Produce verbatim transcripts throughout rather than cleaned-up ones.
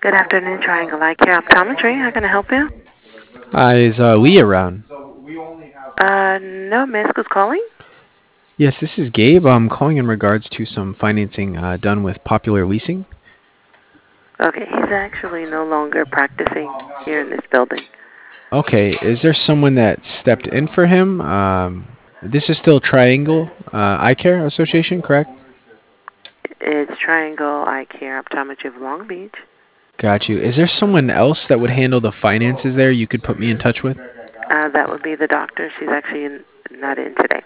Good afternoon, Triangle Eye Care Optometry. How can I help you? Hi, is uh, Lee around? Uh, no, miss, who's calling? Yes, this is Gabe. I'm calling in regards to some financing uh, done with Popular Leasing. Okay, he's actually no longer practicing here in this building. Okay, is there someone that stepped in for him? Um, this is still Triangle uh, Eye Care Association, correct? It's Triangle Eye Care Optometry of Long Beach. Got you. Is there someone else that would handle the finances there you could put me in touch with? Uh, that would be the doctor. She's actually in, not in today.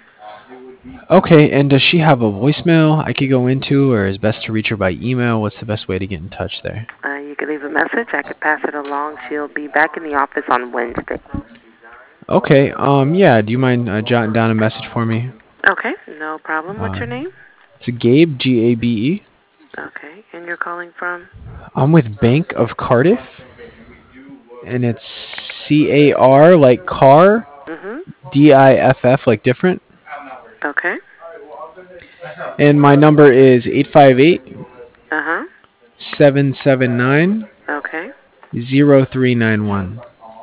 Okay, and does she have a voicemail I could go into, or is best to reach her by email? What's the best way to get in touch there? Uh, you could leave a message. I could pass it along. She'll be back in the office on Wednesday. Okay, um, yeah, do you mind uh, jotting down a message for me? Okay, no problem. What's your Um, name? it's Gabe, G A B E. Okay, and you're calling from? I'm with Bank of Cardiff, and it's C A R like car, Mm-hmm. D I F F like different. Okay. And my number is eight five eight, Uh-huh. seven seven nine, Okay. zero three nine one.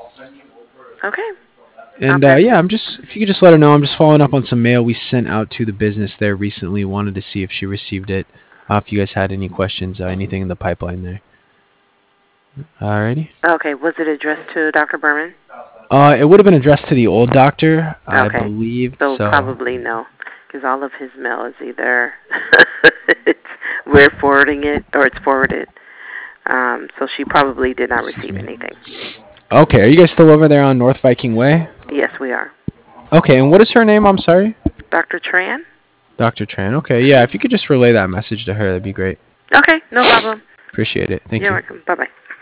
Okay. I'll And uh, pass yeah, it. I'm just if you could just let her know, I'm just following up on some mail we sent out to the business there recently. Wanted to see if she received it. Uh, if you guys had any questions, uh, anything in the pipeline there. Alrighty. Okay, was it addressed to Doctor Berman? Uh, it would have been addressed to the old doctor, I Okay, believe. so So probably no, because all of his mail is either it's, we're forwarding it or it's forwarded. Um, so she probably did not excuse receive me. anything. Okay, are you guys still over there on North Viking Way? Yes, we are. Okay, and what is her name? I'm sorry. Doctor Tran? Doctor Tran. Okay, yeah, if you could just relay that message to her, that'd be great. Okay, no problem. Appreciate it. Thank You're you. welcome. Bye-bye.